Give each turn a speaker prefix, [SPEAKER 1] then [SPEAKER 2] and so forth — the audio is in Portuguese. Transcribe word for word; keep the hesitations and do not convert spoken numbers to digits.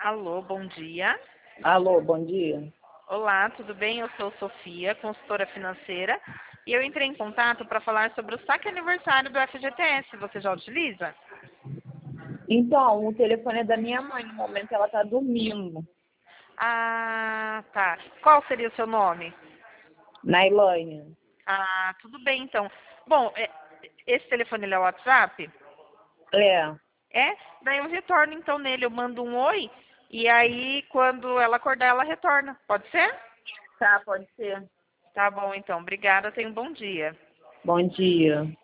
[SPEAKER 1] Alô, bom dia.
[SPEAKER 2] Alô, bom dia.
[SPEAKER 1] Olá, tudo bem? Eu sou Sofia, consultora financeira, e eu entrei em contato para falar sobre o saque aniversário do F G T S. Você já utiliza?
[SPEAKER 2] Então, o telefone é da minha mãe, no momento ela tá dormindo.
[SPEAKER 1] Ah, tá. Qual seria o seu nome?
[SPEAKER 2] Nailane.
[SPEAKER 1] Ah, tudo bem, então. Bom, é- esse telefone ele é o WhatsApp?
[SPEAKER 2] É,
[SPEAKER 1] É? Daí eu retorno então nele, eu mando um oi, e aí quando ela acordar ela retorna. Pode ser?
[SPEAKER 2] tá, pode ser.
[SPEAKER 1] Tá bom, então. Obrigada, tenha um bom dia.
[SPEAKER 2] Bom dia.